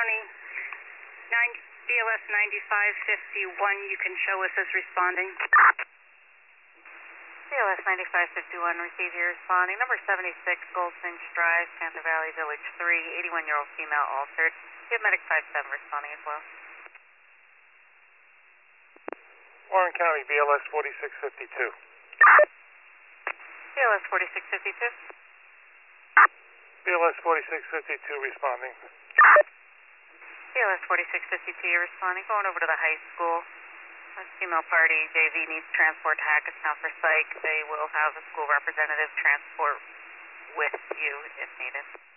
County, BLS 9551, you can show us as responding. BLS 9551, receive you responding. Number 76, Goldfinch Drive, Panther Valley, Village 3, 81-year-old female altered. You have Medic 57 responding as well. Warren County, BLS 4652. BLS 4652. BLS 4652 responding. BLS 4652, you're responding. Going over to the high school. A female party, JV, needs transport to Hackettstown for psych. They will have a school representative transport with you if needed.